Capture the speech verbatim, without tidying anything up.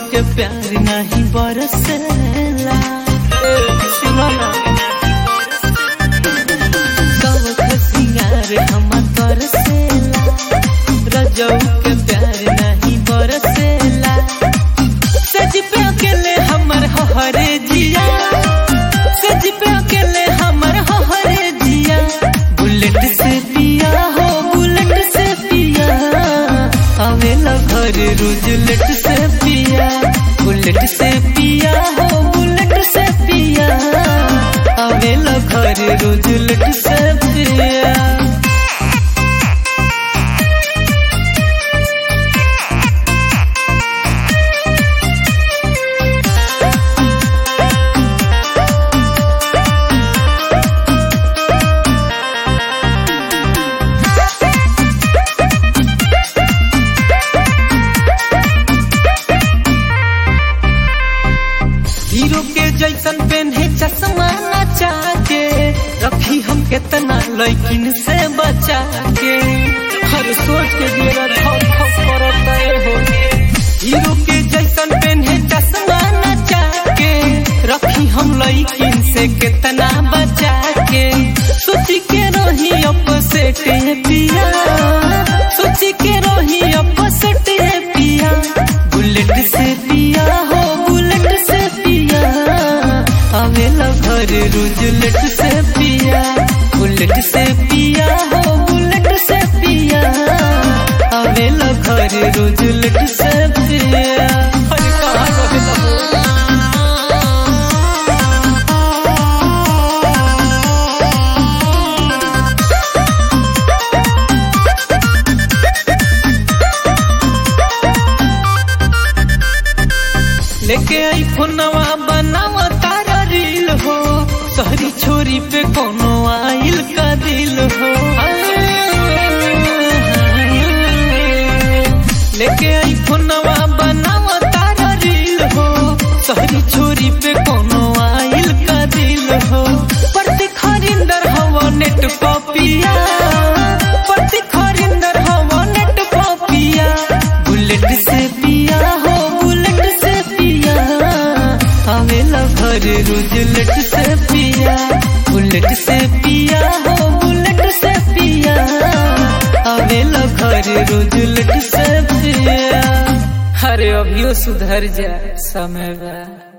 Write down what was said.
के प्यार नहीं बरसेला। सुनो ना कवक सिंगार हम तरसेला, रजऊ के प्यार नहीं बरसेला। सज पे अकेले हमर हरे जिया, सज पे अकेले हमर हरे जिया। बुलेट से पिया हो बुलेट से पिया, आवेला घर रोज लेट से पिया। बुलेट से पिया हो बुलेट से पिया, आवेला घर रोज लेट से पिया। हीरो के जैसन पेन्हे चश्मा नचा के, रखी हम केतना लैकिन से बचा के। हर सोच के मेरा धक धक करता हो। हीरो के जैसन पेन्हे चश्मा नचा के, रखी हम लैकिन से केतना बचा के। सोची के रही अपसेट है पिया, सोची के रही अपसेट है पिया। बुलेट से पिया हो बुलेट से पिया, आवेला घर रोज लेट से पिया। बुलेट से पिया हो बुलेट से पिया, आवेला घर रोज लेट से पिया। अरे कहाँ रहेला हो? लेके आई फोनवा बनावा तारा रील हो, शहरी छोरी पे कोनो आइल का दिल हो। लेके आई फोनवा बनावा तारा रील हो, शहरी छोरी पे कोनो आइल का दिल हो। प्रति खरिंदर हवा नेट पपिया, प्रति खरिंदर हवा नेट पपिया। बुलेट से पिया हो बुलेट से पिया, आवेला घर रोज लेट से पिया। बुलेट से पिया हो बुलेट से पिया, आवेला घर रोज लेट से पिया। अरे अभियो सुधर जा समय बा।